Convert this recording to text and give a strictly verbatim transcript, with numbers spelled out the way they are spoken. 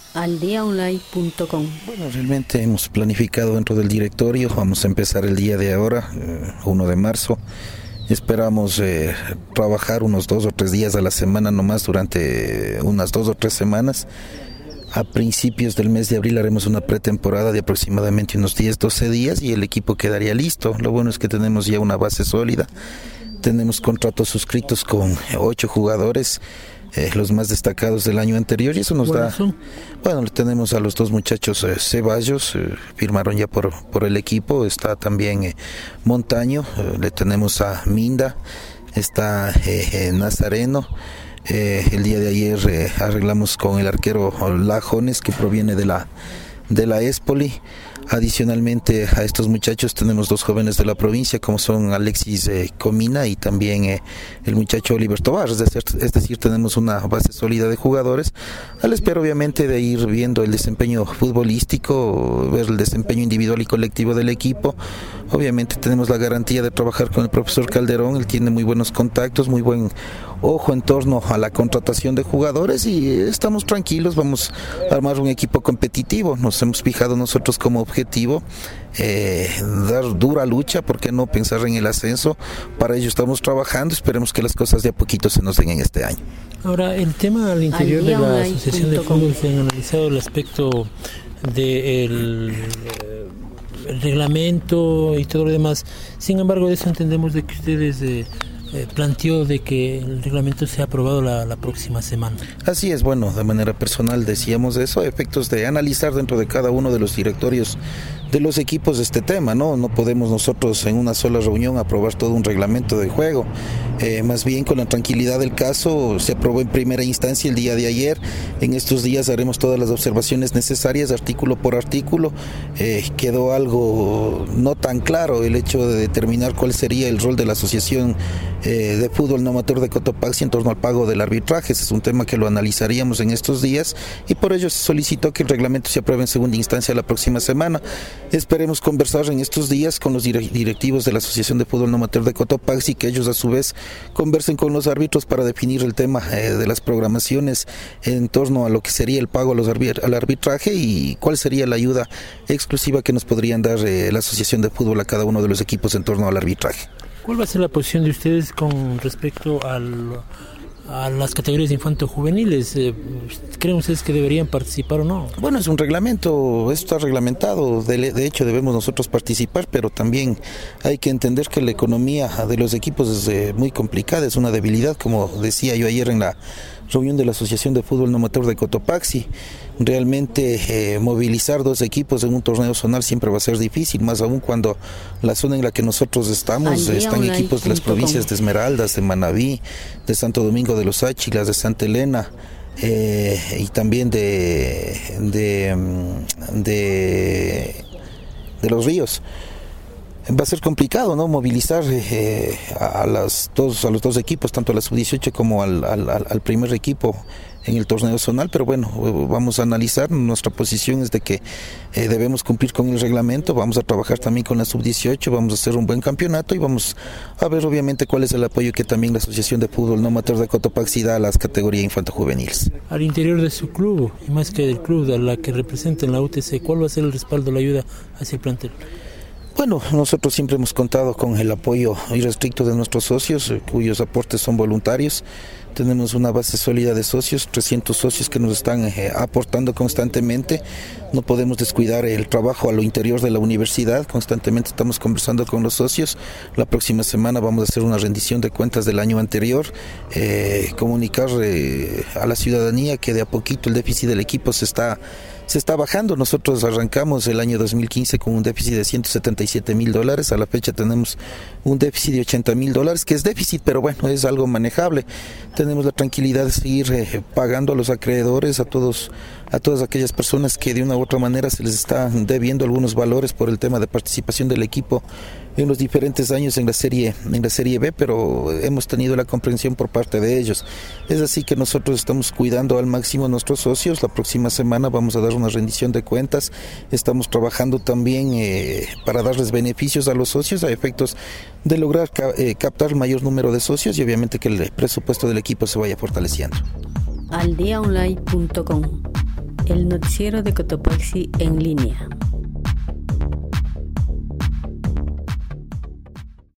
aldiaonline punto com. Bueno, realmente hemos planificado dentro del directorio, vamos a empezar el día de ahora, eh, uno de marzo. Esperamos eh, trabajar unos dos o tres días a la semana nomás durante unas dos o tres semanas. A principios del mes de abril haremos una pretemporada de aproximadamente unos diez, doce días y el equipo quedaría listo. Lo bueno es que tenemos ya una base sólida. Tenemos contratos suscritos con ocho jugadores, eh, los más destacados del año anterior, y eso nos da... Bueno, tenemos a los dos muchachos eh, Ceballos, eh, firmaron ya por, por el equipo. Está también eh, Montaño, eh, le tenemos a Minda, está eh, eh, Nazareno. Eh, el día de ayer eh, arreglamos con el arquero Lajones, que proviene de la de la Espoli. Adicionalmente a estos muchachos tenemos dos jóvenes de la provincia, como son Alexis eh, Comina y también eh, el muchacho Oliver Tobar. Es decir, es decir, tenemos una base sólida de jugadores, a la espera obviamente de ir viendo el desempeño futbolístico, ver el desempeño individual y colectivo del equipo. Obviamente tenemos la garantía de trabajar con el profesor Calderón, él tiene muy buenos contactos, muy buen ojo en torno a la contratación de jugadores, y estamos tranquilos, vamos a armar un equipo competitivo. Nos hemos fijado nosotros como objetivo eh, dar dura lucha, ¿por qué no pensar en el ascenso? Para ello estamos trabajando, esperemos que las cosas de a poquito se nos den en este año. Ahora, el tema al interior de la Asociación de Fútbol, se han analizado el aspecto del el reglamento y todo lo demás. Sin embargo, de eso entendemos de que ustedes eh, Eh, planteó de que el reglamento sea aprobado la, la próxima semana. Así es, bueno, de manera personal decíamos eso, a efectos de analizar dentro de cada uno de los directorios de los equipos este tema, ¿no? No podemos nosotros en una sola reunión aprobar todo un reglamento de juego. Eh, más bien, con la tranquilidad del caso, se aprobó en primera instancia el día de ayer. En estos días haremos todas las observaciones necesarias, artículo por artículo. Eh, quedó algo no tan claro el hecho de determinar cuál sería el rol de la Asociación eh, de Fútbol No Amateur de Cotopaxi en torno al pago del arbitraje. Ese es un tema que lo analizaríamos en estos días, y por ello se solicitó que el reglamento se apruebe en segunda instancia la próxima semana. Esperemos conversar en estos días con los directivos de la Asociación de Fútbol No Amateur de Cotopaxi, que ellos a su vez conversen con los árbitros para definir el tema eh, de las programaciones en torno a lo que sería el pago a los arbit- al arbitraje y cuál sería la ayuda exclusiva que nos podrían dar eh, la Asociación de Fútbol a cada uno de los equipos en torno al arbitraje. ¿Cuál va a ser la posición de ustedes con respecto al, a las categorías infanto-juveniles? ¿Creen ustedes que deberían participar o no? Bueno, es un reglamento, esto está reglamentado, de, de hecho debemos nosotros participar, pero también hay que entender que la economía de los equipos es eh, muy complicada, es una debilidad, como decía yo ayer en la reunión de la Asociación de Fútbol No Amateur de Cotopaxi. Realmente eh, movilizar dos equipos en un torneo zonal siempre va a ser difícil, más aún cuando la zona en la que nosotros estamos están equipos de las provincias de Esmeraldas, de Manabí, de Santo Domingo de los Áchilas, de Santa Elena, eh, y también de de, de de Los Ríos. Va a ser complicado, ¿no? Movilizar eh, a, las dos, a los dos equipos, tanto a la sub dieciocho como al, al, al primer equipo en el torneo zonal, pero bueno, vamos a analizar. Nuestra posición es de que eh, debemos cumplir con el reglamento, vamos a trabajar también con la sub dieciocho, vamos a hacer un buen campeonato y vamos a ver obviamente cuál es el apoyo que también la Asociación de Fútbol No Amateur de Cotopaxi da a las categorías infanto-juveniles. Al interior de su club, y más que del club, a la que representa en la U T C, ¿cuál va a ser el respaldo, la ayuda hacia el plantel? Bueno, nosotros siempre hemos contado con el apoyo irrestricto de nuestros socios, eh, cuyos aportes son voluntarios. Tenemos una base sólida de socios, trescientos socios que nos están eh, aportando constantemente. No podemos descuidar el trabajo a lo interior de la universidad, constantemente estamos conversando con los socios. La próxima semana vamos a hacer una rendición de cuentas del año anterior, eh, comunicar eh, a la ciudadanía que de a poquito el déficit del equipo se está se está bajando. Nosotros arrancamos el año dos mil quince con un déficit de ciento setenta y siete mil dólares, a la fecha tenemos un déficit de ochenta mil dólares, que es déficit, pero bueno, es algo manejable. Tenemos la tranquilidad de seguir eh, pagando a los acreedores, a todos a todas aquellas personas que de una u otra manera se les está debiendo algunos valores por el tema de participación del equipo en los diferentes años en la serie en la serie B, pero hemos tenido la comprensión por parte de ellos. Es así que nosotros estamos cuidando al máximo a nuestros socios. La próxima semana vamos a dar una rendición de cuentas. Estamos trabajando también eh, para darles beneficios a los socios a efectos de lograr ca- eh, captar el mayor número de socios y obviamente que el presupuesto del equipo se vaya fortaleciendo. aldiaonline punto com. el noticiero de Cotopaxi en línea.